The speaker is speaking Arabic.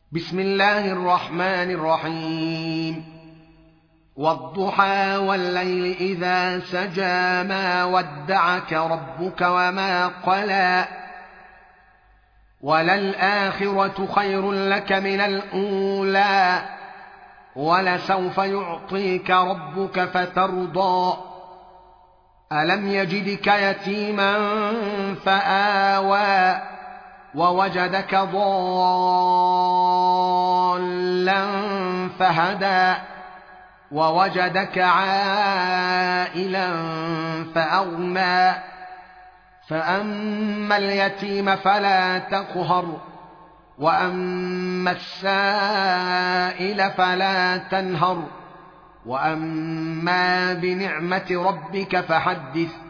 بسم الله الرحمن الرحيم والضحى والليل إذا سجى ما ودعك ربك وما قلى وللآخرة خير لك من الأولى ولسوف يعطيك ربك فترضى ألم يجدك يتيما فآوى ووجدك ضالا فهدى ووجدك عائلا فأغنى فأما اليتيم فلا تقهر وأما السائل فلا تنهر وأما بنعمة ربك فحدث